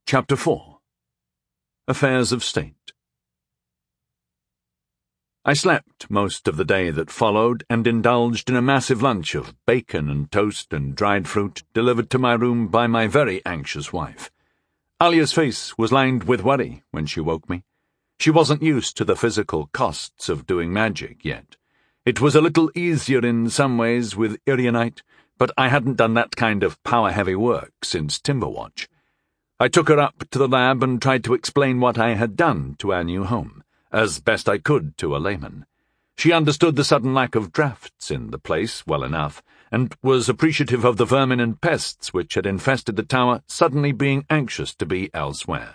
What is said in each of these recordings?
Chapter 4. Affairs of State. I slept most of the day that followed and indulged in a massive lunch of bacon and toast and dried fruit delivered to my room by my very anxious wife. Alia's face was lined with worry when she woke me. She wasn't used to the physical costs of doing magic yet. It was a little easier in some ways with Irianite, but I hadn't done that kind of power-heavy work since Timberwatch. I took her up to the lab and tried to explain what I had done to our new home, as best I could to a layman. She understood the sudden lack of drafts in the place well enough, and was appreciative of the vermin and pests which had infested the tower suddenly being anxious to be elsewhere.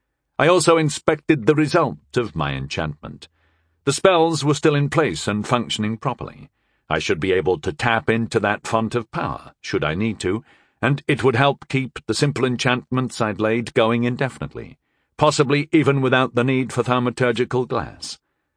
I also inspected the result of my enchantment. The spells were still in place and functioning properly. I should be able to tap into that font of power, should I need to, and it would help keep the simple enchantments I'd laid going indefinitely, possibly even without the need for thaumaturgical glass.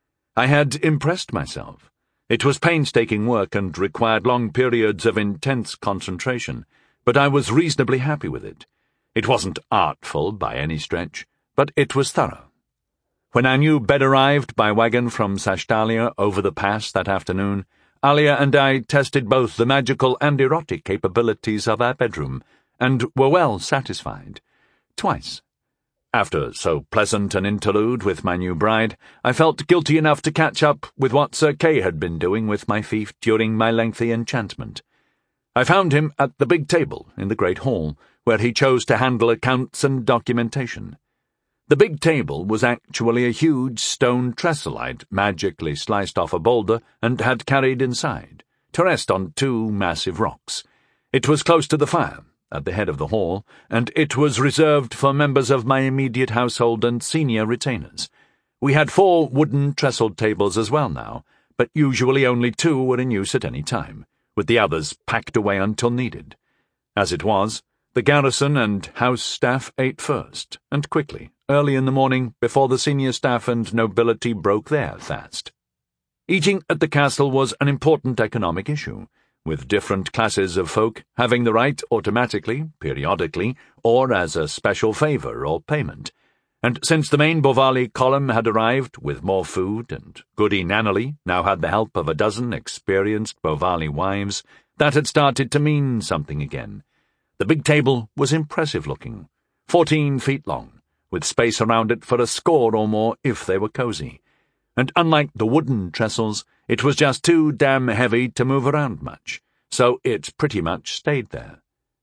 I had impressed myself. It was painstaking work and required long periods of intense concentration, but I was reasonably happy with it. It wasn't artful by any stretch, but it was thorough. When our new bed arrived by wagon from Sashtalia over the pass that afternoon, Alia and I tested both the magical and erotic capabilities of our bedroom, and were well satisfied. Twice. After so pleasant an interlude with my new bride, I felt guilty enough to catch up with what Sir Kay had been doing with my fief during my lengthy enchantment. I found him at the big table in the great hall, where he chose to handle accounts and documentation. The big table was actually a huge stone trestle I'd magically sliced off a boulder and had carried inside, to rest on two massive rocks. It was close to the fire, at the head of the hall, and it was reserved for members of my immediate household and senior retainers. We had 4 wooden trestled tables as well now, but usually only 2 were in use at any time, with the others packed away until needed. As it was, the garrison and house staff ate first, and quickly, early in the morning, before the senior staff and nobility broke their fast. Eating at the castle was an important economic issue, with different classes of folk having the right automatically, periodically, or as a special favour or payment. And since the main Bovali column had arrived with more food, and Goody Nannerly now had the help of a dozen experienced Bovali wives, that had started to mean something again. The big table was impressive-looking, 14 feet long, with space around it for a score or more if they were cosy. And unlike the wooden trestles, it was just too damn heavy to move around much, so it pretty much stayed there.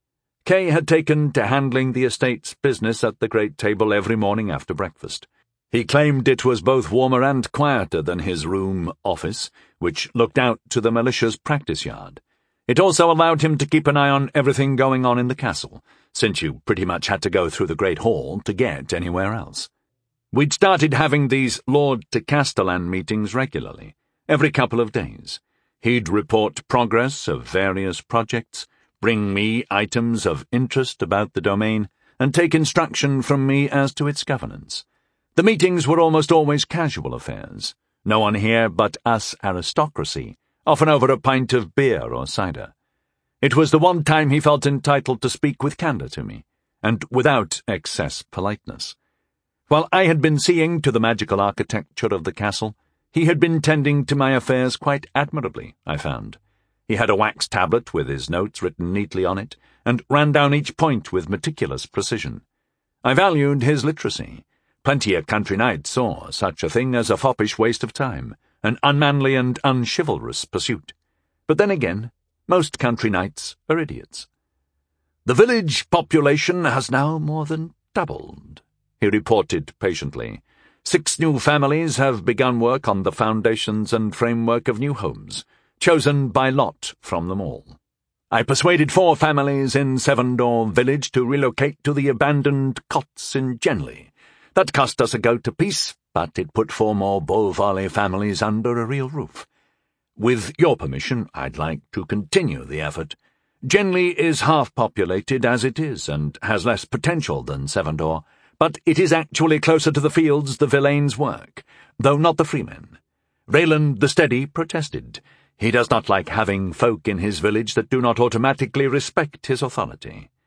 Kay had taken to handling the estate's business at the great table every morning after breakfast. He claimed it was both warmer and quieter than his room office, which looked out to the militia's practice yard. It also allowed him to keep an eye on everything going on in the castle, since you pretty much had to go through the great hall to get anywhere else. We'd started having these Lord to Castellan meetings regularly, every couple of days. He'd report progress of various projects, bring me items of interest about the domain, and take instruction from me as to its governance. The meetings were almost always casual affairs, no one here but us aristocracy, often over a pint of beer or cider. It was the one time he felt entitled to speak with candour to me, and without excess politeness. While I had been seeing to the magical architecture of the castle, he had been tending to my affairs quite admirably, I found. He had a wax tablet with his notes written neatly on it, and ran down each point with meticulous precision. I valued his literacy. Plenty of country knights saw such a thing as a foppish waste of time, an unmanly and unchivalrous pursuit. But then again, most country knights are idiots. "The village population has now more than doubled," he reported patiently. 6 new families have begun work on the foundations and framework of new homes, chosen by lot from them all. I persuaded 4 families in Sevendor village to relocate to the abandoned cots in Genley. That cost us a goat apiece, but it put 4 more Bovali families under a real roof. With your permission, I'd like to continue the effort. Genley is half-populated as it is, and has less potential than Sevendor, but it is actually closer to the fields the villains work, though not the freemen. Raylan the Steady protested. He does not like having folk in his village that do not automatically respect his authority.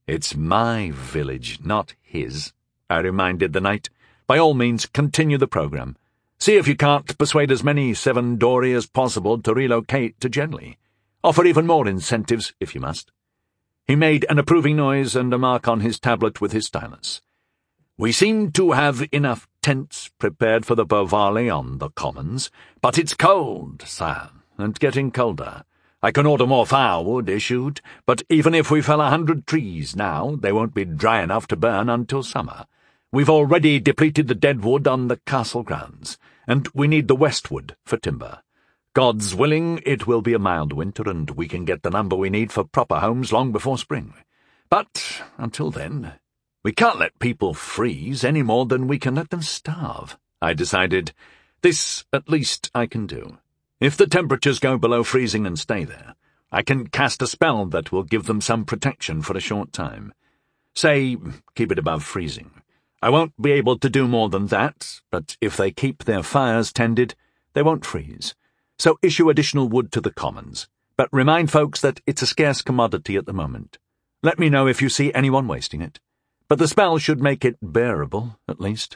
It's my village, not his, I reminded the knight. By all means, continue the programme. See if you can't persuade as many Sevendori as possible to relocate to Genly. Offer even more incentives, if you must. He made an approving noise and a mark on his tablet with his stylus. We seem to have enough tents prepared for the Bovali on the commons, but it's cold, sire, and getting colder. I can order more firewood issued, but even if we fell 100 trees now, they won't be dry enough to burn until summer. We've already depleted the dead wood on the castle grounds, and we need the westwood for timber. God's willing, it will be a mild winter, and we can get the lumber we need for proper homes long before spring. But until then, we can't let people freeze any more than we can let them starve, I decided. This, at least, I can do. If the temperatures go below freezing and stay there, I can cast a spell that will give them some protection for a short time. Say, keep it above freezing. I won't be able to do more than that, but if they keep their fires tended, they won't freeze. So issue additional wood to the commons, but remind folks that it's a scarce commodity at the moment. Let me know if you see anyone wasting it. But the spell should make it bearable, at least.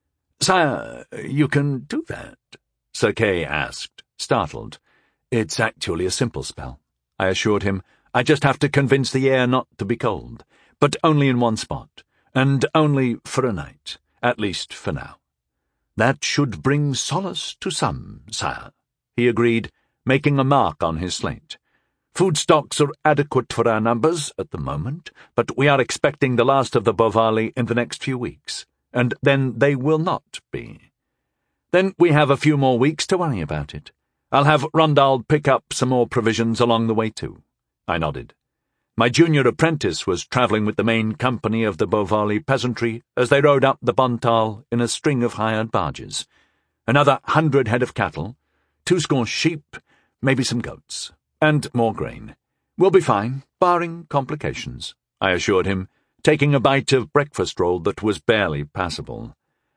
Sire, you can do that? Sir Kay asked, startled. It's actually a simple spell, I assured him. I just have to convince the air not to be cold, but only in one spot, and only for a night, at least for now. That should bring solace to some, sire, he agreed, making a mark on his slate. Food stocks are adequate for our numbers at the moment, but we are expecting the last of the Bovali in the next few weeks, and then they will not be. Then we have a few more weeks to worry about it. I'll have Rundald pick up some more provisions along the way too. I nodded. My junior apprentice was travelling with the main company of the Bovali peasantry as they rode up the Bontal in a string of hired barges. Another 100 head of cattle, 20 sheep, maybe some goats, and more grain. We'll be fine, barring complications, I assured him, taking a bite of breakfast roll that was barely passable.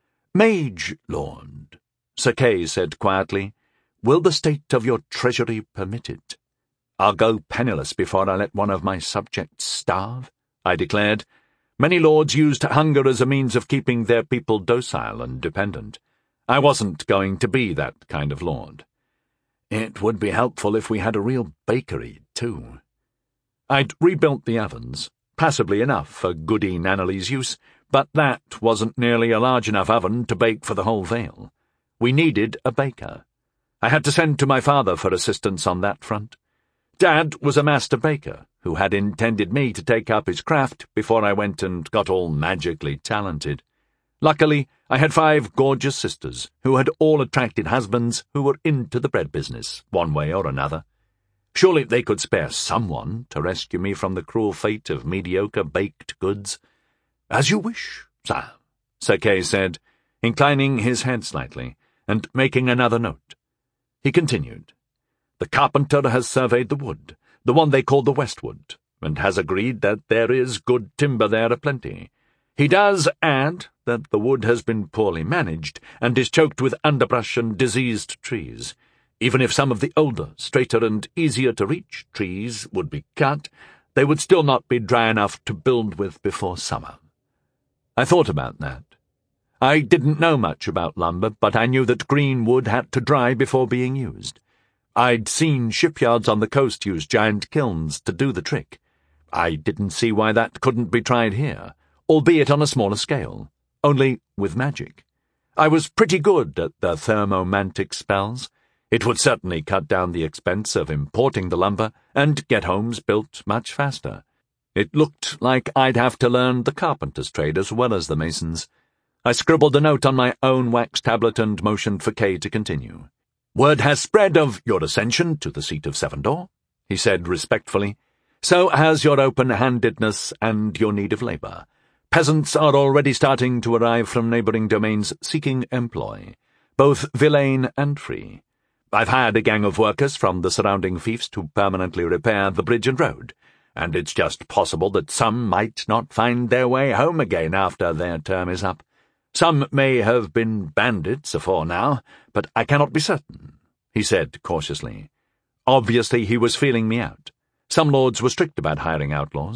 Mage Lord, Sir Kay said quietly, will the state of your treasury permit it? I'll go penniless before I let one of my subjects starve, I declared. Many lords used hunger as a means of keeping their people docile and dependent. I wasn't going to be that kind of lord. It would be helpful if we had a real bakery, too. I'd rebuilt the ovens, passably enough for Goody Nannerly's use, but that wasn't nearly a large enough oven to bake for the whole Vale. We needed a baker. I had to send to my father for assistance on that front. Dad was a master baker, who had intended me to take up his craft before I went and got all magically talented. Luckily, I had 5 gorgeous sisters, who had all attracted husbands who were into the bread business, one way or another. Surely they could spare someone to rescue me from the cruel fate of mediocre baked goods. As you wish, sire, Sir Kay said, inclining his head slightly, and making another note. He continued. The carpenter has surveyed the wood, the one they call the Westwood, and has agreed that there is good timber there aplenty. He does add that the wood has been poorly managed, and is choked with underbrush and diseased trees. Even if some of the older, straighter and easier-to-reach trees would be cut, they would still not be dry enough to build with before summer. I thought about that. I didn't know much about lumber, but I knew that green wood had to dry before being used. I'd seen shipyards on the coast use giant kilns to do the trick. I didn't see why that couldn't be tried here, albeit on a smaller scale, only with magic. I was pretty good at the thermomantic spells. It would certainly cut down the expense of importing the lumber and get homes built much faster. It looked like I'd have to learn the carpenter's trade as well as the mason's. I scribbled a note on my own wax tablet and motioned for Kay to continue. Word has spread of your ascension to the seat of Sevendor, he said respectfully. So has your open-handedness and your need of labour. Peasants are already starting to arrive from neighbouring domains seeking employ, both villain and free. I've hired a gang of workers from the surrounding fiefs to permanently repair the bridge and road, and it's just possible that some might not find their way home again after their term is up. Some may have been bandits afore now, but I cannot be certain, he said cautiously. Obviously he was feeling me out. Some lords were strict about hiring outlaws.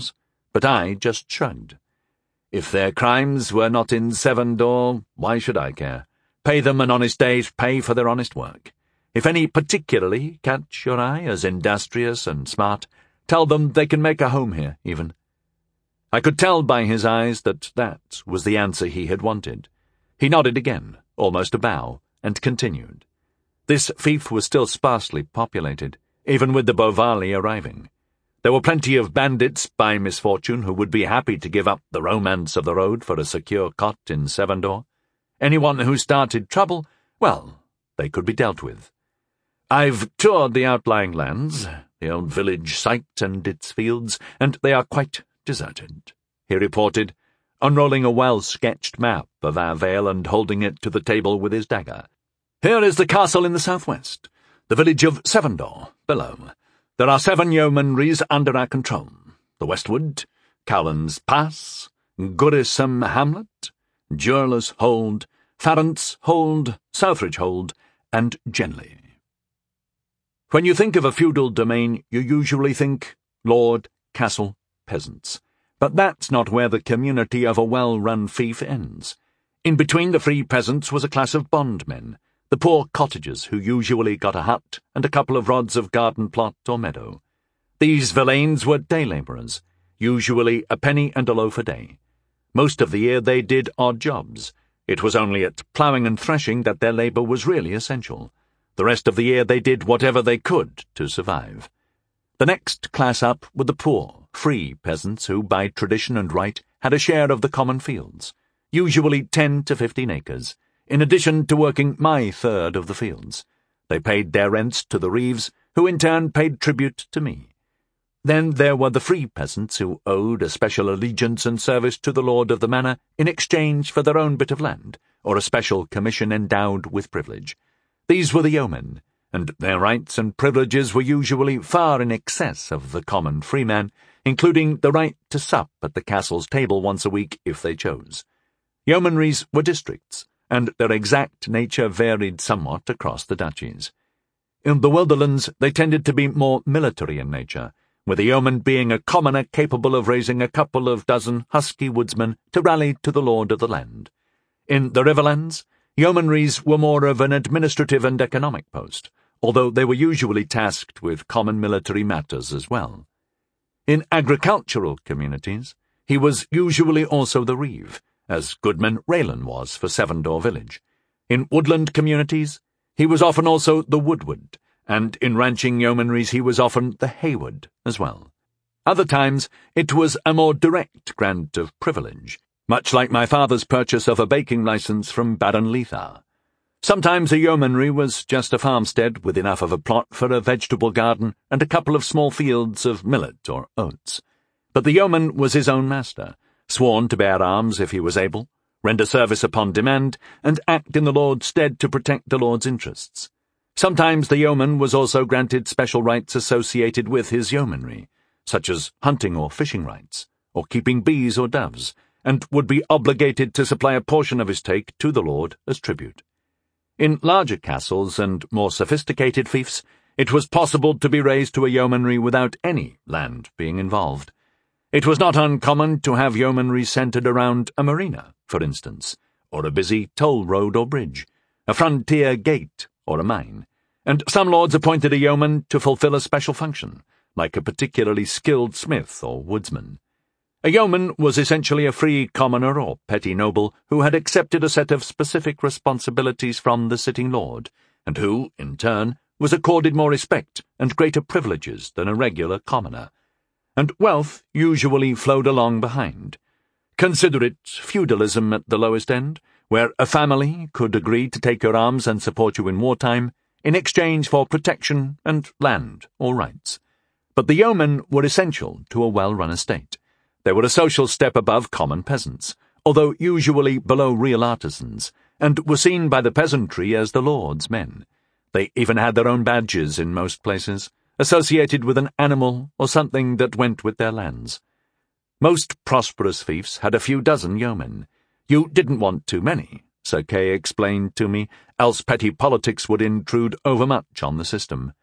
but I just shrugged. If their crimes were not in Sevendor, why should I care? Pay them an honest day's pay for their honest work. If any particularly catch your eye as industrious and smart, tell them they can make a home here, even. I could tell by his eyes that that was the answer he had wanted. He nodded again, almost a bow, and continued. This fief was still sparsely populated, even with the Bovali arriving. There were plenty of bandits by misfortune who would be happy to give up the romance of the road for a secure cot in Sevendor. Anyone who started trouble, well, they could be dealt with. I've toured the outlying lands, the old village site and its fields, and they are quite deserted, he reported, unrolling a well-sketched map of our vale and holding it to the table with his dagger. Here is the castle in the southwest, the village of Sevendor, below. There are 7 yeomanries under our control. The Westwood, Cowlands Pass, Gurrisome Hamlet, Jurler's Hold, Farrant's Hold, Southridge Hold, and Genley. When you think of a feudal domain, you usually think lord, castle, peasants. But that's not where the community of a well-run fief ends. In between the free peasants was a class of bondmen, the poor cottagers who usually got a hut and a couple of rods of garden plot or meadow. These villeins were day labourers, usually a penny and a loaf a day. Most of the year they did odd jobs. It was only at ploughing and threshing that their labour was really essential. The rest of the year they did whatever they could to survive. The next class up were the poor, free peasants who, by tradition and right, had a share of the common fields, usually 10 to 15 acres, in addition to working my third of the fields. They paid their rents to the reeves, who in turn paid tribute to me. Then there were the free peasants who owed a special allegiance and service to the lord of the manor in exchange for their own bit of land, or a special commission endowed with privilege. These were the yeomen, and their rights and privileges were usually far in excess of the common freeman, including the right to sup at the castle's table once a week if they chose. Yeomanries were districts, and their exact nature varied somewhat across the duchies. In the Wilderlands they tended to be more military in nature, with a yeoman being a commoner capable of raising a couple of dozen husky woodsmen to rally to the lord of the land. In the Riverlands, yeomanries were more of an administrative and economic post, although they were usually tasked with common military matters as well. In agricultural communities, he was usually also the reeve, as Goodman Raylan was for Sevendor village. In woodland communities, he was often also the woodward, and in ranching yeomanries he was often the hayward as well. Other times it was a more direct grant of privilege, much like my father's purchase of a baking licence from Baron Lethar. Sometimes a yeomanry was just a farmstead with enough of a plot for a vegetable garden and a couple of small fields of millet or oats. But the yeoman was his own master, sworn to bear arms if he was able, render service upon demand, and act in the lord's stead to protect the lord's interests. Sometimes the yeoman was also granted special rights associated with his yeomanry, such as hunting or fishing rights, or keeping bees or doves, and would be obligated to supply a portion of his take to the lord as tribute. In larger castles and more sophisticated fiefs, it was possible to be raised to a yeomanry without any land being involved. It was not uncommon to have yeomanry centred around a marina, for instance, or a busy toll road or bridge, a frontier gate or a mine, and some lords appointed a yeoman to fulfil a special function, like a particularly skilled smith or woodsman. A yeoman was essentially a free commoner or petty noble who had accepted a set of specific responsibilities from the sitting lord, and who, in turn, was accorded more respect and greater privileges than a regular commoner. And wealth usually flowed along behind. Consider it feudalism at the lowest end, where a family could agree to take your arms and support you in wartime in exchange for protection and land or rights. But the yeomen were essential to a well-run estate. They were a social step above common peasants, although usually below real artisans, and were seen by the peasantry as the lord's men. They even had their own badges in most places, associated with an animal or something that went with their lands. Most prosperous fiefs had a few dozen yeomen. You didn't want too many, Sir Kay explained to me, else petty politics would intrude overmuch on the system.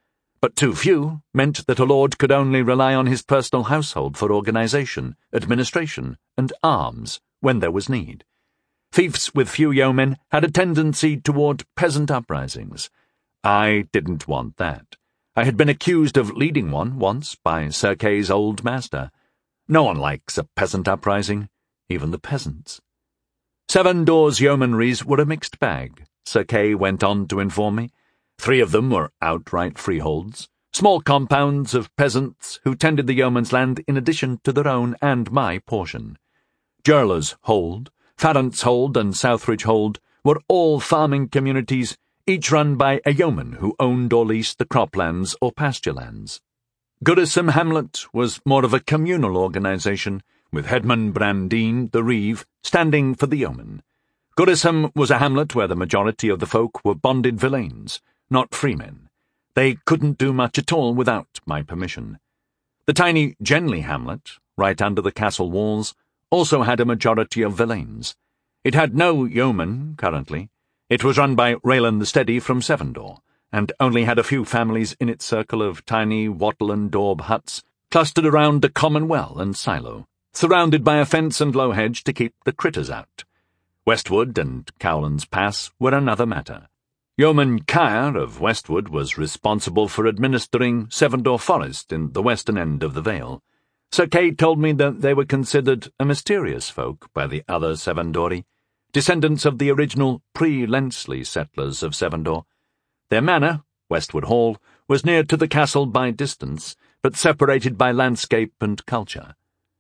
but too few meant that a lord could only rely on his personal household for organisation, administration, and arms when there was need. Fiefs with few yeomen had a tendency toward peasant uprisings. I didn't want that. I had been accused of leading one once by Sir Kay's old master. No one likes a peasant uprising, even the peasants. Sevendor's yeomanries were a mixed bag, Sir Kay went on to inform me. 3 of them were outright freeholds, small compounds of peasants who tended the yeoman's land in addition to their own and my portion. Jurler's Hold, Farrant's Hold, and Southridge Hold were all farming communities, each run by a yeoman who owned or leased the croplands or pasture lands. Goodison Hamlet was more of a communal organisation, with Headman Brandine, the Reeve, standing for the yeoman. Goodison was a hamlet where the majority of the folk were bonded villeins, not freemen. They couldn't do much at all without my permission. The tiny Genley hamlet, right under the castle walls, also had a majority of villeins. It had no yeoman currently. It was run by Raylan the Steady from Sevendor, and only had a few families in its circle of tiny wattle and daub huts clustered around a common well and silo, surrounded by a fence and low hedge to keep the critters out. Westwood and Cowlands Pass were another matter. Yeoman Caer of Westwood was responsible for administering Sevendor Forest in the western end of the Vale. Sir Kay told me that they were considered a mysterious folk by the other Sevendori, descendants of the original pre-Lensley settlers of Sevendor. Their manor, Westwood Hall, was near to the castle by distance, but separated by landscape and culture.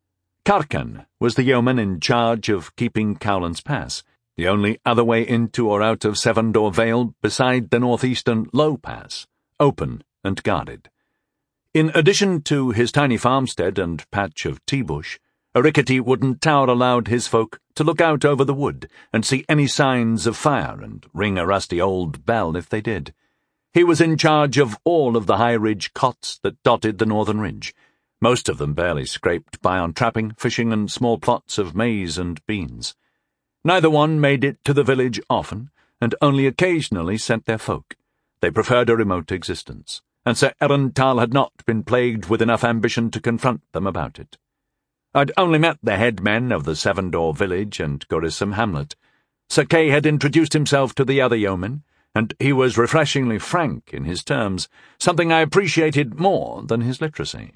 Carcan was the yeoman in charge of keeping Cowlands Pass, the only other way into or out of Sevendor Vale beside the northeastern Low Pass, open and guarded. In addition to his tiny farmstead and patch of tea bush, a rickety wooden tower allowed his folk to look out over the wood and see any signs of fire and ring a rusty old bell if they did. He was in charge of all of the high ridge cots that dotted the northern ridge, most of them barely scraped by on trapping, fishing, and small plots of maize and beans. Neither one made it to the village often, and only occasionally sent their folk. They preferred a remote existence, and Sir Erental had not been plagued with enough ambition to confront them about it. I'd only met the headmen of the Sevendor village and Goodison Hamlet. Sir Kay had introduced himself to the other yeomen, and he was refreshingly frank in his terms, something I appreciated more than his literacy.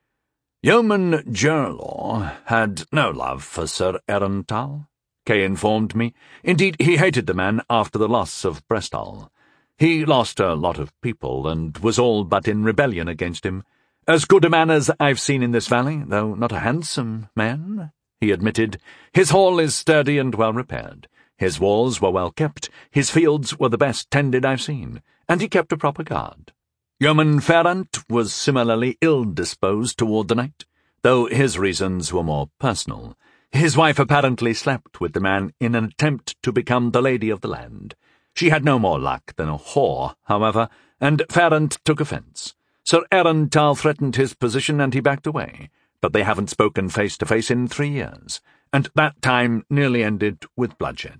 Yeoman Jurlaw had no love for Sir Erental, Kay informed me. Indeed, he hated the man after the loss of Brestall. He lost a lot of people, and was all but in rebellion against him. As good a man as I've seen in this valley, though not a handsome man, he admitted. His hall is sturdy and well repaired. His walls were well kept. His fields were the best tended I've seen, and he kept a proper guard. Yeoman Farrant was similarly ill-disposed toward the knight, though his reasons were more personal. His wife apparently slept with the man in an attempt to become the lady of the land. She had no more luck than a whore, however, and Farrant took offence. Sir Erental threatened his position and he backed away, but they haven't spoken face-to-face in 3 years, and that time nearly ended with bloodshed.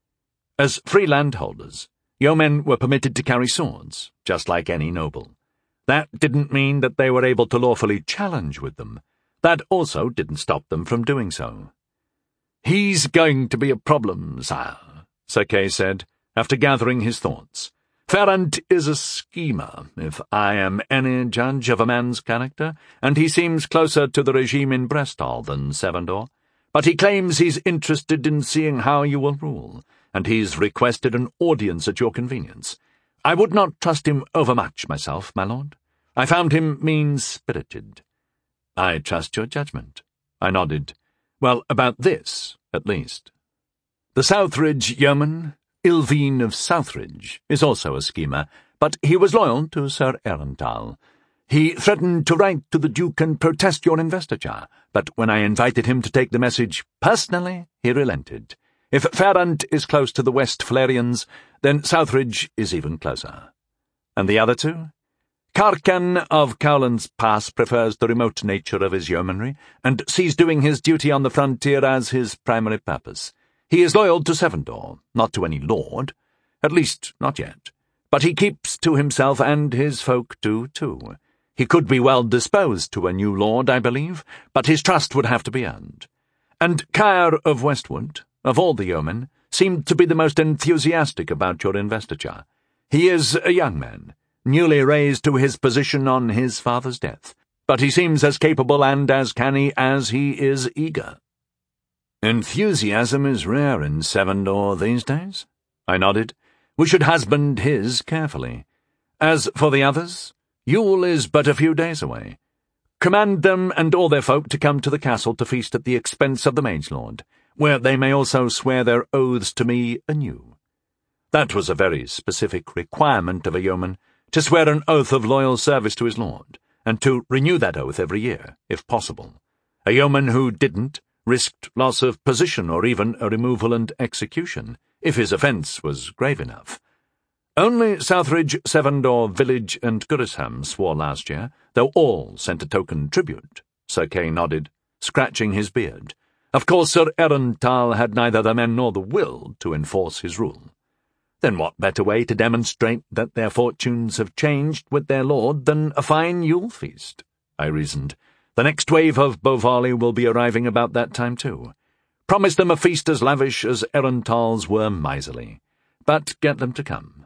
As free landholders, yeomen were permitted to carry swords, just like any noble. That didn't mean that they were able to lawfully challenge with them. That also didn't stop them from doing so. "He's going to be a problem, sire," Sir Kay said, after gathering his thoughts. "Farrant is a schemer, if I am any judge of a man's character, and he seems closer to the regime in Brestall than Sevendor. But he claims he's interested in seeing how you will rule, and he's requested an audience at your convenience. I would not trust him overmuch myself, my lord. I found him mean-spirited." "I trust your judgment," I nodded. "Well, about this, at least. The Southridge yeoman, Ilvine of Southridge, is also a schemer, but he was loyal to Sir Erental. He threatened to write to the Duke and protest your investiture, but when I invited him to take the message personally, he relented. If Farrant is close to the West Flarians, then Southridge is even closer. And the other two? Carcan of Cowlands Pass prefers the remote nature of his yeomanry, and sees doing his duty on the frontier as his primary purpose. He is loyal to Sevendor, not to any lord, at least not yet, But he keeps to himself, and his folk do too. He could be well disposed to a new lord, I believe, but his trust would have to be earned. And Caer of Westwood, of all the yeomen, seemed to be the most enthusiastic about your investiture. He is a young man, newly raised to his position on his father's death, but he seems as capable and as canny as he is eager. Enthusiasm is rare in Sevendor these days, I nodded. We should husband his carefully. As for the others, Yule is but a few days away. Command them and all their folk to come to the castle to feast at the expense of the Mage Lord, where they may also swear their oaths to me anew. That was a very specific requirement of a yeoman, to swear an oath of loyal service to his lord, and to renew that oath every year, if possible. A yeoman who didn't risked loss of position or even a removal and execution, if his offence was grave enough. Only Southridge, Sevendor, Village, and Gurisham swore last year, though all sent a token tribute. Sir Kay nodded, scratching his beard. Of course Sir Erental had neither the men nor the will to enforce his rule. Then what better way to demonstrate that their fortunes have changed with their lord than a fine Yule feast? I reasoned. The next wave of Beauvarley will be arriving about that time too. Promise them a feast as lavish as Erental's were miserly, but get them to come.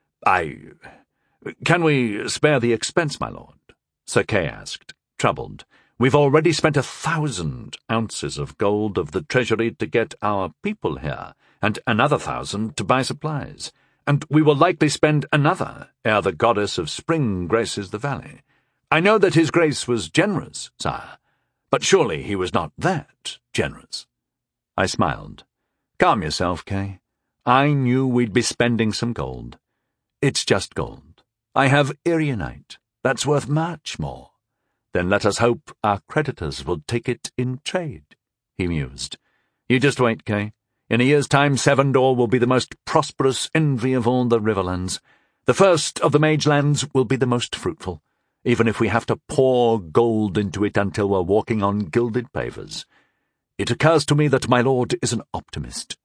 Can we spare the expense, my lord? Sir Kay asked, troubled. We've already spent 1,000 ounces of gold of the treasury to get our people here, and another 1,000 to buy supplies, and we will likely spend another ere the goddess of spring graces the valley. I know that his grace was generous, sire, but surely he was not that generous. I smiled. Calm yourself, Kay. I knew we'd be spending some gold. It's just gold. I have Irianite. That's worth much more. Then let us hope our creditors will take it in trade, he mused. You just wait, Kay. In a year's time, Sevendor will be the most prosperous envy of all the Riverlands. The first of the Mage Lands will be the most fruitful, even if we have to pour gold into it until we're walking on gilded pavers. It occurs to me that my lord is an optimist.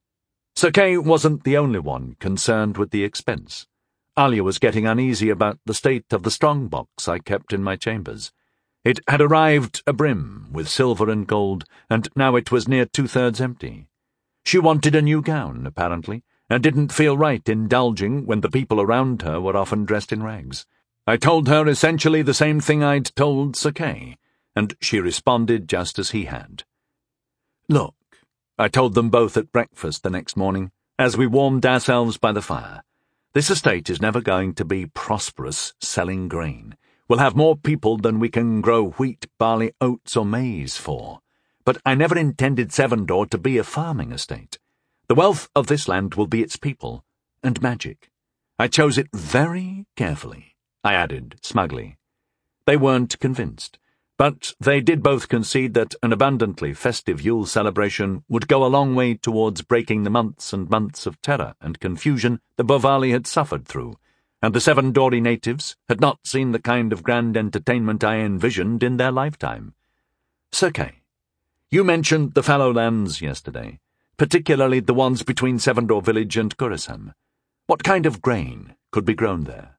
Sir Kay wasn't the only one concerned with the expense. Alia was getting uneasy about the state of the strong-box I kept in my chambers. It had arrived abrim with silver and gold, and now it was near 2/3 empty. She wanted a new gown, apparently, and didn't feel right indulging when the people around her were often dressed in rags. I told her essentially the same thing I'd told Sir Kay, and she responded just as he had. Look, I told them both at breakfast the next morning, as we warmed ourselves by the fire. This estate is never going to be prosperous selling grain. We'll have more people than we can grow wheat, barley, oats, or maize for. But I never intended Sevendor to be a farming estate. The wealth of this land will be its people, and magic. I chose it very carefully, I added smugly. They weren't convinced, but they did both concede that an abundantly festive Yule celebration would go a long way towards breaking the months and months of terror and confusion the Beauvarley had suffered through, and the Sevendori natives had not seen the kind of grand entertainment I envisioned in their lifetime. Sir Kay, you mentioned the fallow lands yesterday, particularly the ones between Sevendor Village and Gurisham. What kind of grain could be grown there?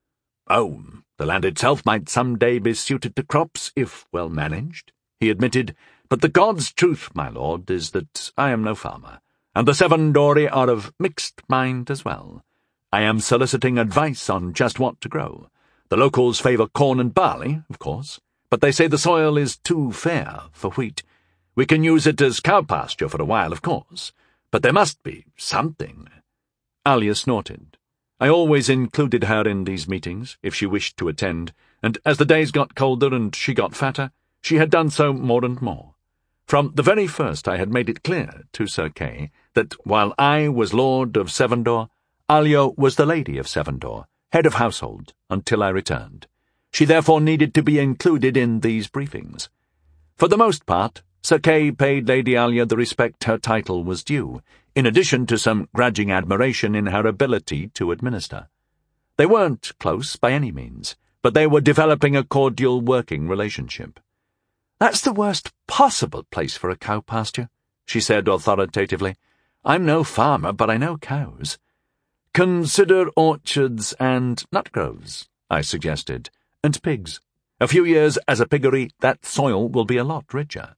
Oh, the land itself might some day be suited to crops, if well managed, he admitted, but the God's truth, my lord, is that I am no farmer, and the Sevendori are of mixed mind as well. I am soliciting advice on just what to grow. The locals favour corn and barley, of course, but they say the soil is too fair for wheat. We can use it as cow pasture for a while, of course, but there must be something. Alia snorted. I always included her in these meetings, if she wished to attend, and as the days got colder and she got fatter, she had done so more and more. From the very first I had made it clear to Sir Kay that while I was Lord of Sevendor, Alia was the Lady of Sevendor, head of household, until I returned. She therefore needed to be included in these briefings. For the most part, Sir Kay paid Lady Alia the respect her title was due, in addition to some grudging admiration in her ability to administer. They weren't close by any means, but they were developing a cordial working relationship. That's the worst possible place for a cow pasture, she said authoritatively. I'm no farmer, but I know cows. Consider orchards and nut groves, I suggested, and pigs. A few years as a piggery, that soil will be a lot richer.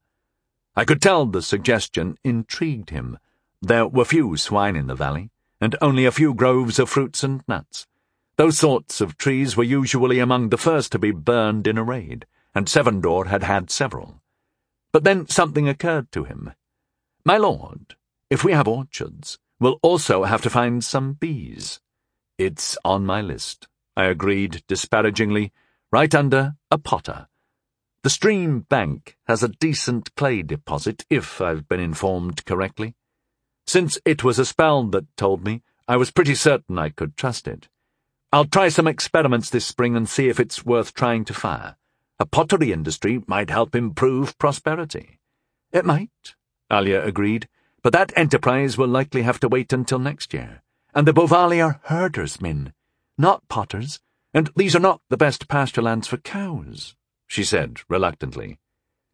I could tell the suggestion intrigued him. There were few swine in the valley, and only a few groves of fruits and nuts. Those sorts of trees were usually among the first to be burned in a raid, and Sevendor had had several. But then something occurred to him. My lord, if we have orchards, we'll also have to find some bees. It's on my list, I agreed disparagingly, right under a potter. The stream bank has a decent clay deposit, if I've been informed correctly. Since it was a spell that told me, I was pretty certain I could trust it. I'll try some experiments this spring and see if it's worth trying to fire. A pottery industry might help improve prosperity. It might, Alia agreed, but that enterprise will likely have to wait until next year. And the Bovali are herdersmen, not potters, and these are not the best pasture lands for cows, she said reluctantly.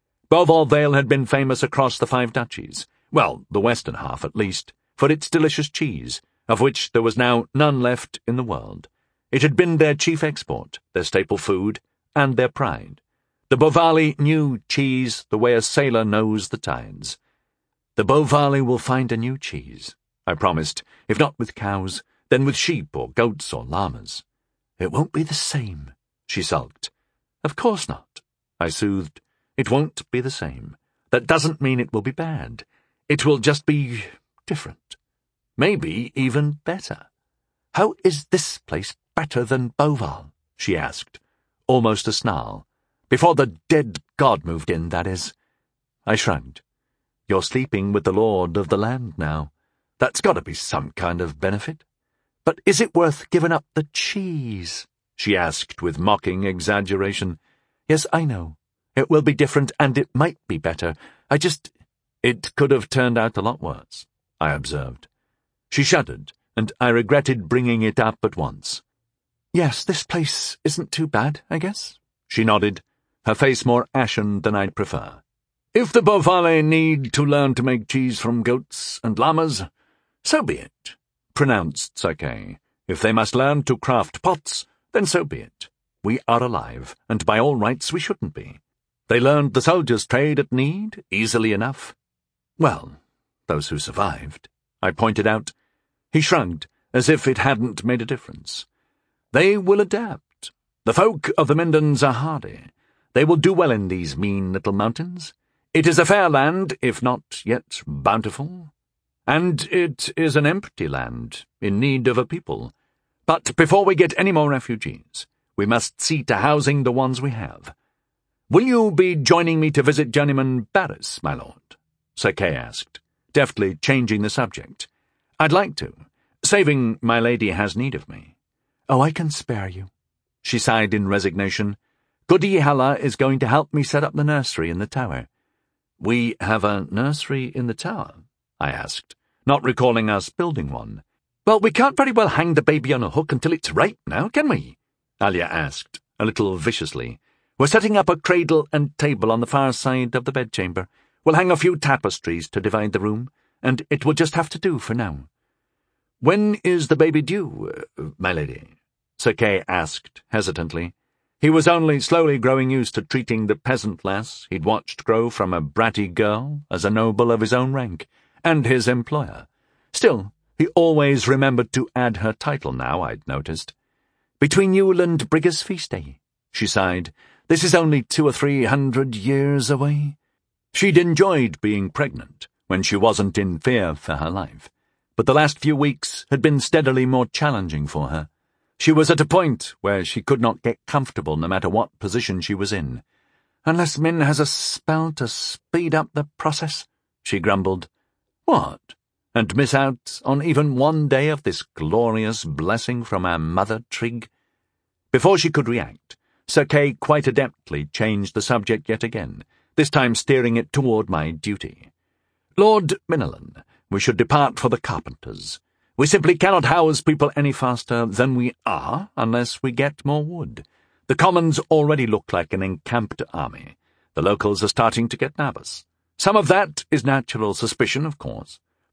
Boval Vale had been famous across the Five Duchies, well, the western half at least, for its delicious cheese, of which there was now none left in the world. It had been their chief export, their staple food, and their pride. The Bovali knew cheese the way a sailor knows the tides. The Bovali will find a new cheese, I promised, if not with cows, then with sheep or goats or llamas. It won't be the same, she sulked. Of course not, I soothed. It won't be the same. That doesn't mean it will be bad. It will just be different. Maybe even better. How is this place better than Boval? She asked, almost a snarl. Before the dead god moved in, that is. I shrugged. You're sleeping with the lord of the land now. That's got to be some kind of benefit. But is it worth giving up the cheese? She asked with mocking exaggeration. Yes, I know. It will be different and it might be better. It could have turned out a lot worse, I observed. She shuddered, and I regretted bringing it up at once. Yes, this place isn't too bad, I guess. She nodded, her face more ashen than I'd prefer. If the Bovali need to learn to make cheese from goats and llamas, so be it, pronounced Sake. If they must learn to craft pots, then so be it. We are alive, and by all rights we shouldn't be. They learned the soldier's trade at need, easily enough. Well, those who survived, I pointed out. He shrugged, as if it hadn't made a difference. They will adapt. The folk of the Mindons are hardy. They will do well in these mean little mountains. It is a fair land, if not yet bountiful. And it is an empty land, in need of a people. But before we get any more refugees, we must see to housing the ones we have. Will you be joining me to visit Journeyman Barris, my lord? Sake asked, deftly changing the subject. I'd like to, saving my lady has need of me. Oh, I can spare you. She sighed in resignation. Goody Halla is going to help me set up the nursery in the tower. We have a nursery in the tower? I asked, not recalling us building one. Well, we can't very well hang the baby on a hook until it's ripe now, can we? Alia asked, a little viciously. We're setting up a cradle and table on the far side of the bedchamber. We'll hang a few tapestries to divide the room, and it will just have to do for now. When is the baby due, my lady? Sake asked hesitantly. He was only slowly growing used to treating the peasant lass he'd watched grow from a bratty girl as a noble of his own rank, and his employer. Still, he always remembered to add her title now, I'd noticed. Between Yule and Briggers' feast day, she sighed. This is only 200 or 300 years away. She'd enjoyed being pregnant when she wasn't in fear for her life, but the last few weeks had been steadily more challenging for her. She was at a point where she could not get comfortable no matter what position she was in. Unless Min has a spell to speed up the process, she grumbled. What? And miss out on even one day of this glorious blessing from our mother Trig? Before she could react, Sake quite adeptly changed the subject yet again, this time steering it toward my duty. Lord Minilan, we should depart for the carpenters. We simply cannot house people any faster than we are unless we get more wood. The commons already look like an encamped army. The locals are starting to get nervous. Some of that is natural suspicion, of course,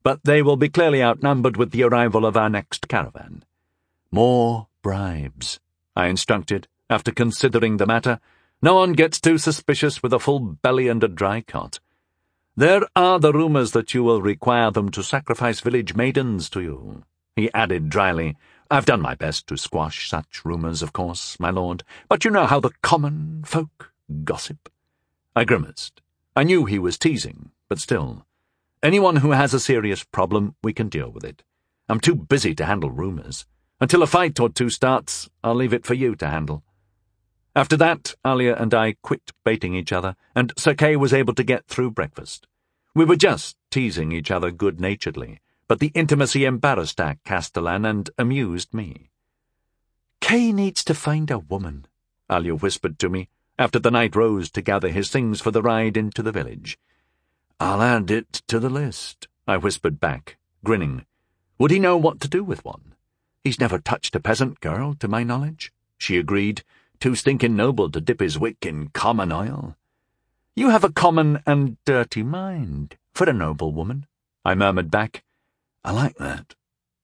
but they will be clearly outnumbered with the arrival of our next caravan. More bribes, I instructed, after considering the matter. No one gets too suspicious with a full belly and a dry cot. There are the rumours that you will require them to sacrifice village maidens to you, he added dryly. I've done my best to squash such rumours, of course, my lord, but you know how the common folk gossip. I grimaced. I knew he was teasing, but still. Anyone who has a serious problem, we can deal with it. I'm too busy to handle rumours. Until a fight or two starts, I'll leave it for you to handle. After that, Alia and I quit baiting each other, and Sir Kay was able to get through breakfast. We were just teasing each other good-naturedly, but the intimacy embarrassed our Castellan and amused me. Kay needs to find a woman, Alia whispered to me, after the knight rose to gather his things for the ride into the village. I'll add it to the list, I whispered back, grinning. Would he know what to do with one? He's never touched a peasant girl, to my knowledge, she agreed, too stinking noble to dip his wick in common oil. You have a common and dirty mind for a noble woman, I murmured back. I like that.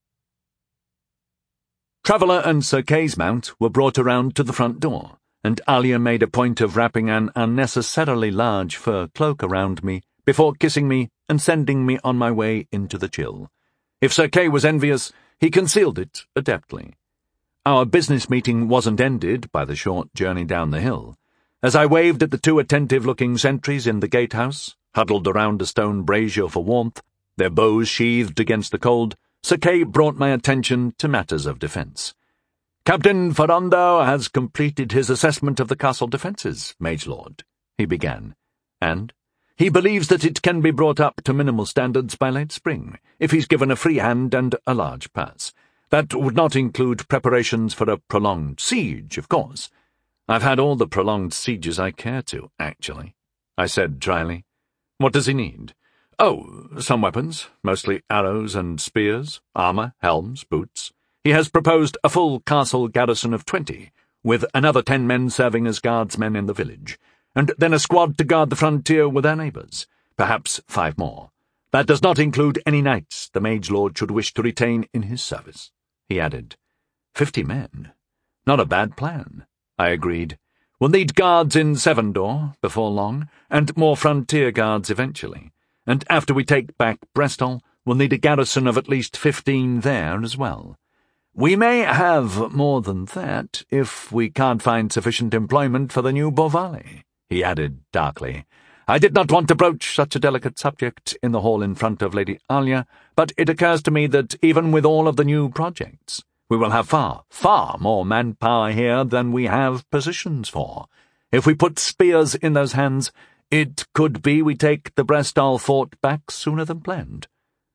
Traveller and Sir Kay's mount were brought around to the front door, and Alia made a point of wrapping an unnecessarily large fur cloak around me before kissing me and sending me on my way into the chill. If Sir Kay was envious, he concealed it adeptly. Our business meeting wasn't ended by the short journey down the hill. As I waved at the two attentive-looking sentries in the gatehouse, huddled around a stone brazier for warmth, their bows sheathed against the cold, Sir Kay brought my attention to matters of defence. Captain Ferrando has completed his assessment of the castle defences, Mage Lord, he began, and he believes that it can be brought up to minimal standards by late spring, if he's given a free hand and a large purse. That would not include preparations for a prolonged siege, of course. I've had all the prolonged sieges I care to, actually, I said dryly. What does he need? Oh, some weapons, mostly arrows and spears, armour, helms, boots. He has proposed a full castle garrison of 20, with another 10 men serving as guardsmen in the village, and then a squad to guard the frontier with our neighbours, perhaps 5 more. That does not include any knights the Mage Lord should wish to retain in his service, he added. 50 men. Not a bad plan, I agreed. We'll need guards in Sevendor before long, and more frontier guards eventually. And after we take back Brestol, we'll need a garrison of at least 15 there as well. We may have more than that if we can't find sufficient employment for the new Beauvale, he added darkly. I did not want to broach such a delicate subject in the hall in front of Lady Alia, but it occurs to me that even with all of the new projects, we will have far, far more manpower here than we have positions for. If we put spears in those hands, it could be we take the Brestol fort back sooner than planned.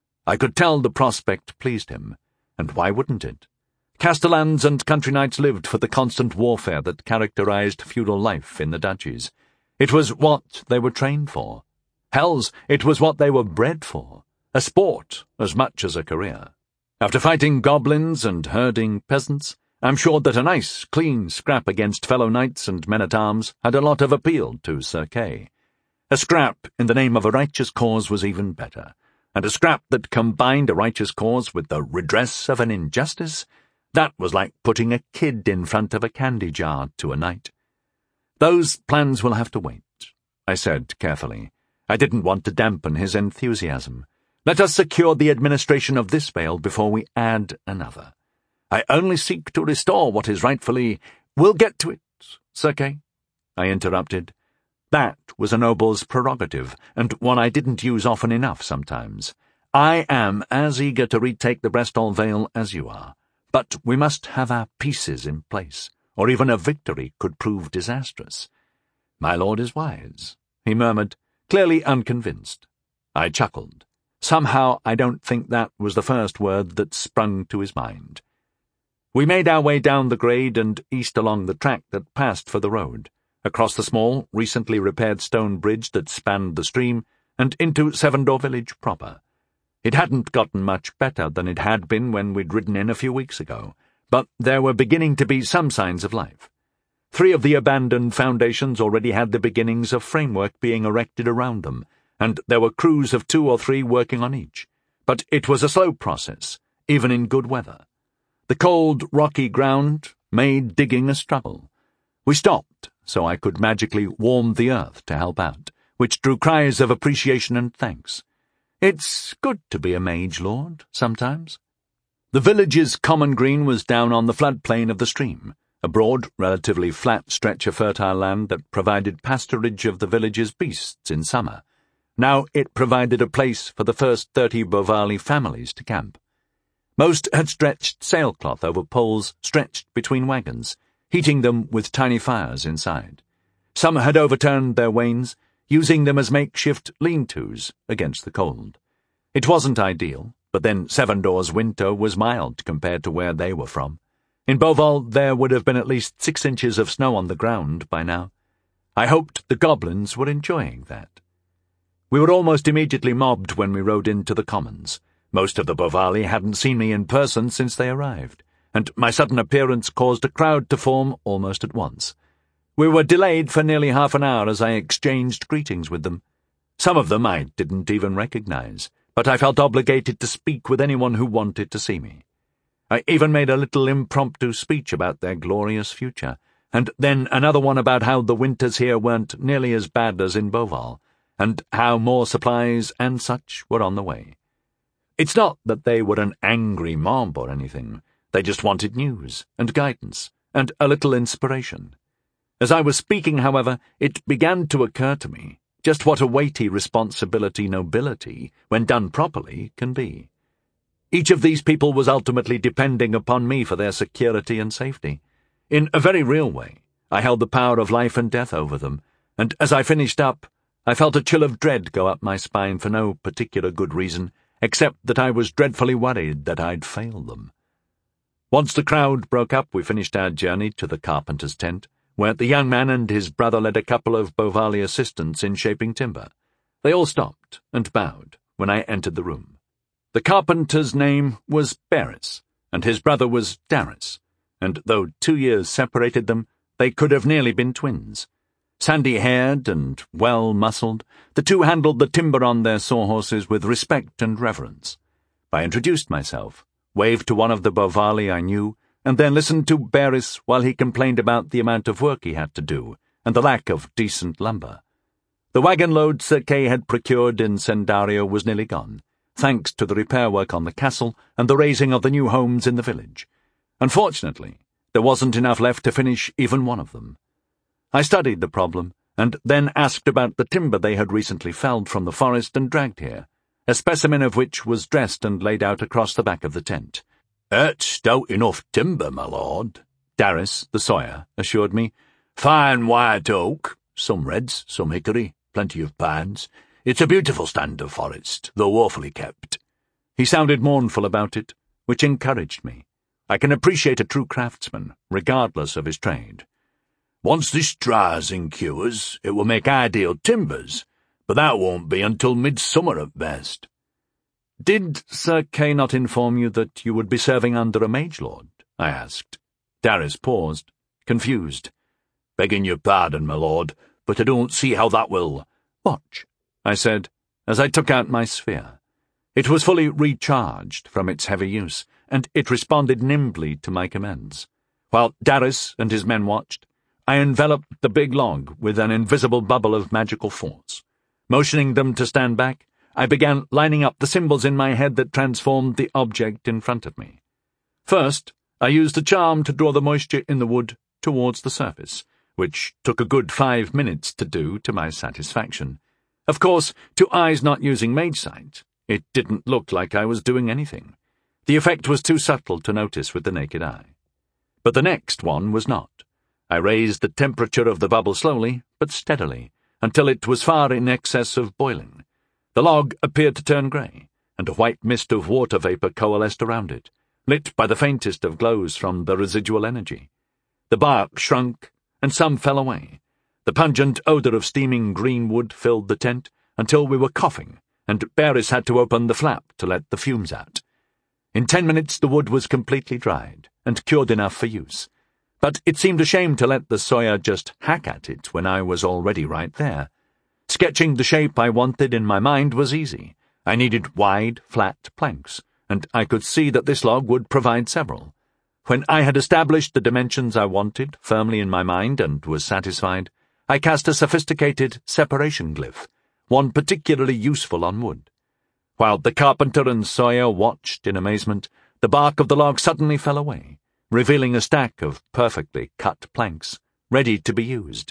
I could tell the prospect pleased him, and why wouldn't it? Castellans and country knights lived for the constant warfare that characterized feudal life in the duchies. It was what they were trained for. Hells, it was what they were bred for. A sport as much as a career. After fighting goblins and herding peasants, I'm sure that a nice, clean scrap against fellow knights and men-at-arms had a lot of appeal to Sir Kay. A scrap in the name of a righteous cause was even better, and a scrap that combined a righteous cause with the redress of an injustice, that was like putting a kid in front of a candy jar to a knight. Those plans will have to wait, I said carefully. I didn't want to dampen his enthusiasm. Let us secure the administration of this vale before we add another. I only seek to restore what is rightfully— We'll get to it, Sir Kay, I interrupted. That was a noble's prerogative, and one I didn't use often enough sometimes. I am as eager to retake the Brestol Vale as you are, but we must have our pieces in place, or even a victory could prove disastrous. My lord is wise, he murmured, clearly unconvinced. I chuckled. Somehow I don't think that was the first word that sprung to his mind. We made our way down the grade and east along the track that passed for the road, across the small, recently repaired stone bridge that spanned the stream, and into Sevendor village proper. It hadn't gotten much better than it had been when we'd ridden in a few weeks ago, but there were beginning to be some signs of life. 3 of the abandoned foundations already had the beginnings of framework being erected around them, and there were crews of 2 or 3 working on each. But it was a slow process, even in good weather. The cold, rocky ground made digging a struggle. We stopped so I could magically warm the earth to help out, which drew cries of appreciation and thanks. It's good to be a mage lord, sometimes. The village's common green was down on the floodplain of the stream, a broad, relatively flat stretch of fertile land that provided pasturage of the village's beasts in summer. Now it provided a place for the first 30 Bovali families to camp. Most had stretched sailcloth over poles stretched between wagons, heating them with tiny fires inside. Some had overturned their wains, using them as makeshift lean-tos against the cold. It wasn't ideal, but then Seven Doors' winter was mild compared to where they were from. In Boval there would have been at least 6 inches of snow on the ground by now. I hoped the goblins were enjoying that. We were almost immediately mobbed when we rode into the commons. Most of the Bovali hadn't seen me in person since they arrived, and my sudden appearance caused a crowd to form almost at once. We were delayed for nearly half an hour as I exchanged greetings with them. Some of them I didn't even recognize, but I felt obligated to speak with anyone who wanted to see me. I even made a little impromptu speech about their glorious future, and then another one about how the winters here weren't nearly as bad as in Boval, and how more supplies and such were on the way. It's not that they were an angry mob or anything. They just wanted news and guidance and a little inspiration. As I was speaking, however, it began to occur to me just what a weighty responsibility nobility, when done properly, can be. Each of these people was ultimately depending upon me for their security and safety. In a very real way, I held the power of life and death over them, and as I finished up, I felt a chill of dread go up my spine for no particular good reason, except that I was dreadfully worried that I'd failed them. Once the crowd broke up, we finished our journey to the carpenter's tent, where the young man and his brother led a couple of Bovali assistants in shaping timber. They all stopped and bowed when I entered the room. The carpenter's name was Beris, and his brother was Darius, and though 2 years separated them, they could have nearly been twins. Sandy-haired and well-muscled, the two handled the timber on their sawhorses with respect and reverence. I introduced myself, waved to one of the Bovali I knew, and then listened to Beris while he complained about the amount of work he had to do and the lack of decent lumber. The wagon load Sir Kay had procured in Sendario was nearly gone, thanks to the repair work on the castle and the raising of the new homes in the village. Unfortunately, there wasn't enough left to finish even one of them. I studied the problem, and then asked about the timber they had recently felled from the forest and dragged here, a specimen of which was dressed and laid out across the back of the tent. "It's stout enough timber, my lord," Darius, the sawyer, assured me. "Fine white oak, some reds, some hickory, plenty of pines. It's a beautiful stand of forest, though awfully kept." He sounded mournful about it, which encouraged me. I can appreciate a true craftsman, regardless of his trade. "Once this dries and cures, it will make ideal timbers, but that won't be until midsummer at best." "Did Sir Kay not inform you that you would be serving under a mage lord?" I asked. Darius paused, confused. "Begging your pardon, my lord, but I don't see how that will—" "Watch," I said, as I took out my sphere. It was fully recharged from its heavy use, and it responded nimbly to my commands. While Darius and his men watched, I enveloped the big log with an invisible bubble of magical force. Motioning them to stand back, I began lining up the symbols in my head that transformed the object in front of me. First, I used a charm to draw the moisture in the wood towards the surface, which took a good 5 minutes to do to my satisfaction. Of course, to eyes not using mage sight, it didn't look like I was doing anything. The effect was too subtle to notice with the naked eye. But the next one was not. I raised the temperature of the bubble slowly, but steadily, until it was far in excess of boiling. The log appeared to turn grey, and a white mist of water vapour coalesced around it, lit by the faintest of glows from the residual energy. The bark shrunk, and some fell away. The pungent odour of steaming green wood filled the tent until we were coughing, and Beris had to open the flap to let the fumes out. In 10 minutes the wood was completely dried, and cured enough for use. But it seemed a shame to let the sawyer just hack at it when I was already right there. Sketching the shape I wanted in my mind was easy. I needed wide, flat planks, and I could see that this log would provide several. When I had established the dimensions I wanted firmly in my mind and was satisfied, I cast a sophisticated separation glyph, one particularly useful on wood. While the carpenter and Sawyer watched in amazement, the bark of the log suddenly fell away, revealing a stack of perfectly cut planks, ready to be used.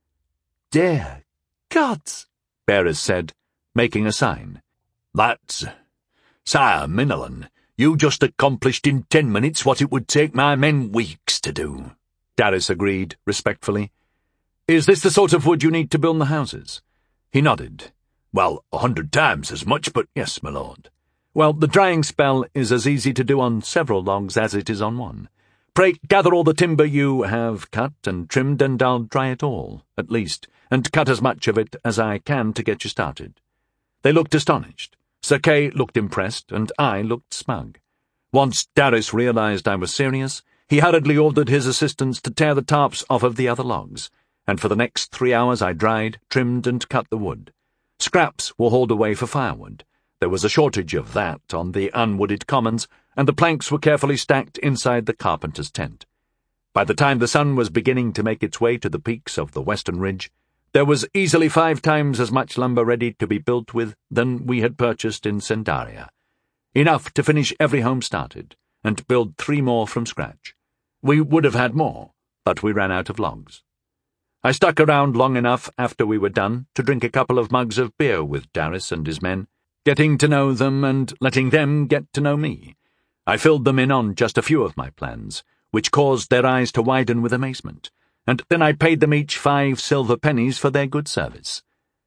"Dear gods," Beres said, making a sign. "That's... Sire Minolan, you just accomplished in 10 minutes what it would take my men weeks to do," Darius agreed, respectfully. "Is this the sort of wood you need to build the houses?" He nodded. "Well, 100 times as much, but yes, my lord." "Well, the drying spell is as easy to do on several logs as it is on one. Pray gather all the timber you have cut and trimmed, and I'll dry it all, at least, and cut as much of it as I can to get you started." They looked astonished. Sir Kay looked impressed, and I looked smug. Once Darius realized I was serious, he hurriedly ordered his assistants to tear the tarps off of the other logs, and for the next 3 hours I dried, trimmed, and cut the wood. Scraps were hauled away for firewood. There was a shortage of that on the unwooded commons, and the planks were carefully stacked inside the carpenter's tent. By the time the sun was beginning to make its way to the peaks of the western ridge, there was easily 5 times as much lumber ready to be built with than we had purchased in Sendaria. Enough to finish every home started, and build 3 more from scratch. We would have had more, but we ran out of logs. I stuck around long enough after we were done to drink a couple of mugs of beer with Darius and his men, getting to know them and letting them get to know me. I filled them in on just a few of my plans, which caused their eyes to widen with amazement, and then I paid them each 5 silver pennies for their good service.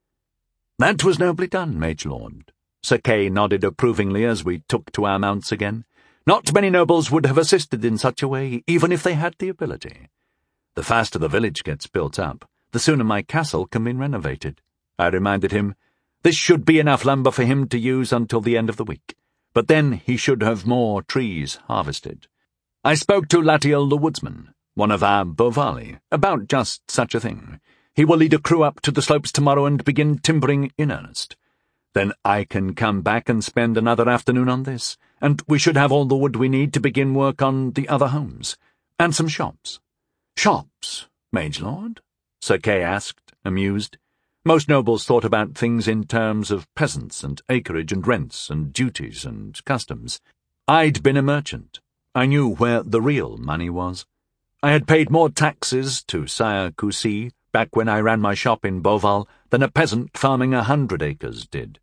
"That was nobly done, Mage Lord." Sir Kay nodded approvingly as we took to our mounts again. "Not many nobles would have assisted in such a way, even if they had the ability. The faster the village gets built up, the sooner my castle can be renovated," I reminded him. "This should be enough lumber for him to use until the end of the week, but then he should have more trees harvested." I spoke to Latiel the woodsman, one of our Bovali, about just such a thing. He will lead a crew up to the slopes tomorrow and begin timbering in earnest. Then I can come back and spend another afternoon on this, and we should have all the wood we need to begin work on the other homes, and some shops. "Shops, Mage Lord?" Sir Kay asked, amused. Most nobles thought about things in terms of peasants and acreage and rents and duties and customs. I'd been a merchant. I knew where the real money was. I had paid more taxes to Sire Kusi back when I ran my shop in Boval than a peasant farming 100 acres did.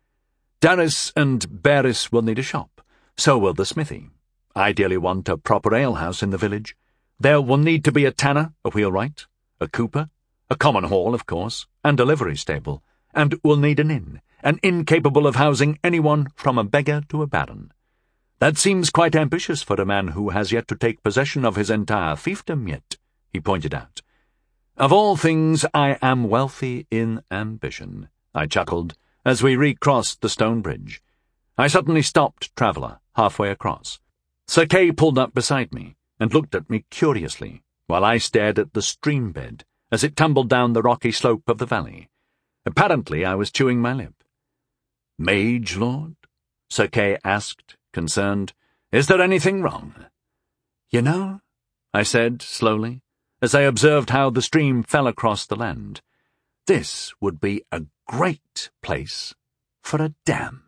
Darius and Beres will need a shop. So will the smithy. Ideally want a proper alehouse in the village. There will need to be a tanner, a wheelwright, a cooper, a common hall, of course, and a livery stable, and we'll need an inn capable of housing anyone from a beggar to a baron. That seems quite ambitious for a man who has yet to take possession of his entire fiefdom yet, he pointed out. Of all things, I am wealthy in ambition, I chuckled, as we recrossed the stone bridge. I suddenly stopped Traveller halfway across. Sir Kay pulled up beside me and looked at me curiously, while I stared at the stream bed as it tumbled down the rocky slope of the valley. Apparently I was chewing my lip. "Mage Lord?" Sir Kay asked, concerned. "Is there anything wrong?" "You know," I said slowly, as I observed how the stream fell across the land, "this would be a great place for a dam."